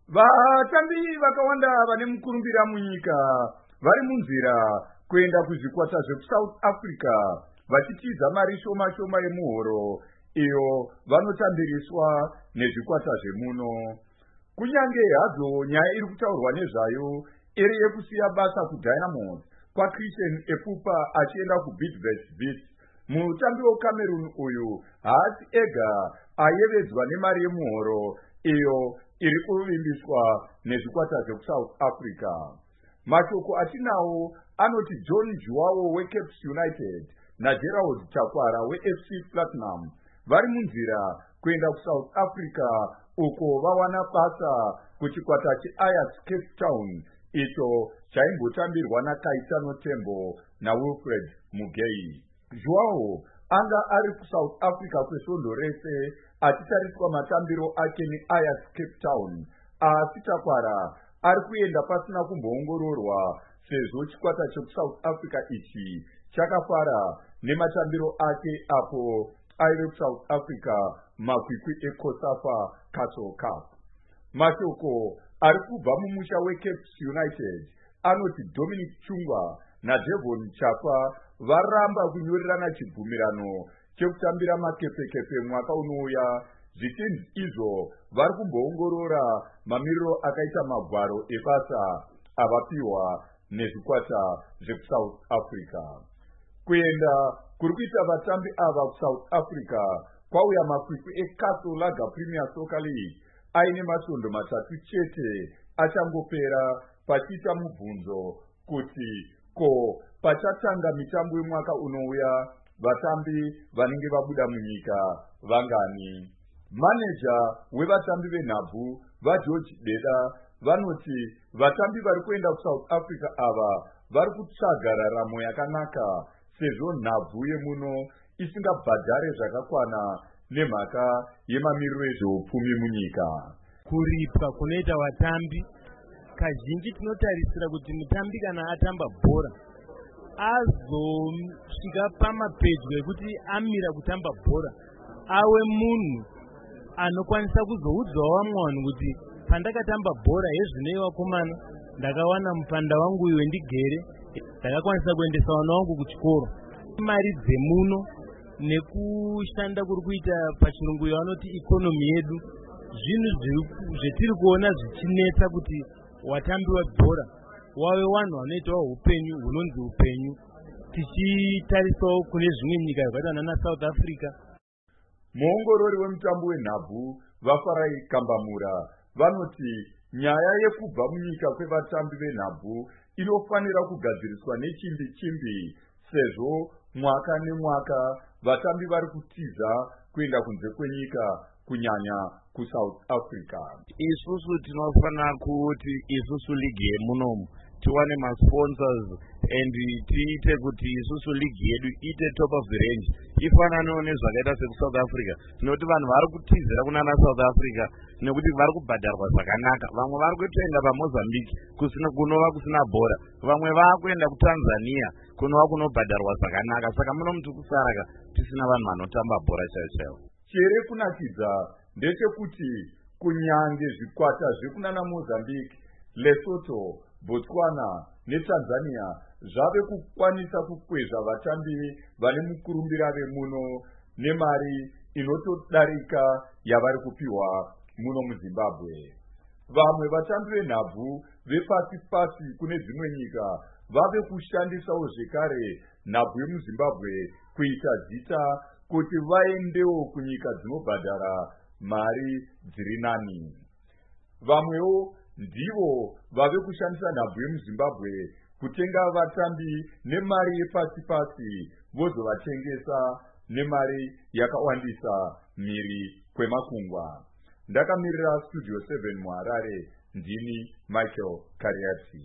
Vatambi vakawanda vane mukurumbira munyika vari munzira kuenda kuzvikwata zvekusouth Africa vachitiza mari shoma shoma yemuhoro iyo vanotambiriswa nezvikwata zvemuno. Kunyange hadzo nyaya iri kutaurwa nezvayo iri yekusiya basa kuDynamos kwaChristian Epupa achienda kuBidvest Beat, mutambi weCameroon uyu haasi ega ayevedzwa nemari yemuhoro iyo iri kuvimbiswa nezvikwata zvekusouth Africa. Mashoko atinawo anoti John Juwawo weCape United naGerald Chakwara weFC Platinum vari munzira kuenda kuSouth Africa uko vawana basa kuchikwata cheAjax Cape Town icho chaimbotambirwa naKaitano Tembo naWilfred Mugei. Juwawo anga ari kuSouth Africa kwesvondo rese achitariswa matambiro ake neAjax Cape Town, asi Chakwara ari kuenda pasina kumboongororwa sezvo chikwata chekuSouth Africa ichi chakafara nematambiro ake apo aive kuSouth Africa makwikwi eCOSAFA Castle Cup. Mashoko ari kubva mumusha weCape United anoti Dominic Chungwa naDevon Chapa varamba kunyorirana chibvumirano chekutambira makepekepe mwaka unouya, zvichinzi izvo vari kumboongorora mamiriro akaita magwaro ebasa avapiwa nezvikwata zvekuSouth Africa. Kuenda kuri kuita vatambi ava kuSouth Africa kwauya makwikwi eCastle Lager Premier Soccer League aine masvondo matatu chete achangopera, pachiita mubvunzo kuti ko pachatanga mitambo yemwaka unouya vatambi vanenge vabuda munyika vangani. Maneja wevatambi venhabvu vaGeorge Deda vanoti vatambi vari kuenda kuSouth Africa ava vari kutsvaga raramo yakanaka sezvo nhabvu yemuno isingabhadhare zvakakwana nemhaka yemamiriro ezveupfumi munyika. Kuripwa kunoita vatambi kazhinji tinotarisira kuti mutambi kana atamba bhora azosvika pamapedyo ekuti amira kutamba bhora awe munhu anokwanisa kuzoudzawo vamwe vanhu kuti pandakatamba bhora hezvinei vakomana ndakawana mupanda wangu iwe ndigere, ndakakwanisa kuendesa vana vangu kuchikoro. Mari dzemuno nekushanda kuri kuita pachirungu yavanoti ikonomi yedu, zvinhu zvetiri kuona zvichinetsa kuti watambi webhora wave vanhu vanoitawo upenyu hunonzi upenyu, tichitarisawo kune zvimwe nyika zvakaita naSouth Africa. Muongorori wemutambo wenhabvu vaFarai Kambamura vanoti nyaya yekubva munyika kwevatambi venhabvu inofanira kugadziriswa nechimbi chimbi, sezvo mwaka nemwaka vatambi vari kutiza kuenda kunze kwenyika kunyanya kuSouth Africa. Isusu tinofanira kuti isusu ligi yemunomu tiwane masponsors and tiite kuti isusu ligi yedu ite top of the range ifananawo nezvakaita sekuSouth Africa, nekuti vanhu vari kutizira kunana South Africa nekuti vari kubhadharwa zvakanaka. Vamwe vari kutoenda paMozambique kunova kusina bhora, vamwe vakuenda kuTanzania kunova kunobhadharwa zvakanaka. Saka muno muti kusaraka tisina vanhu vanotamba bhora chaivo chaivo. Chiri kunakidza ndechekuti kunyange zvikwata zvekunana Mozambique, Lesotho, Botswana neTanzania zvave kukwanisa kukwezva vatambi vane mukurumbira vemuno nemari inotodarika yavari kupiwa muno muZimbabwe. Vamwe vatambi venhabvu vepasi pasi kune dzimwe nyika vave kushandisawo zvekare nhabvu yemuZimbabwe kuita zita kuti vaendewo kunyika dzinobhadhara mari dziri nani. Vamwewo ndivo vave kushandisa nhabvu yemuZimbabwe kutenga vatambi nemari yepasi pasi vozovatengesa nemari yakawandisa mhiri kwemakungwa. Ndakamirira Studio 7 muHarare, ndini Michael Kariati.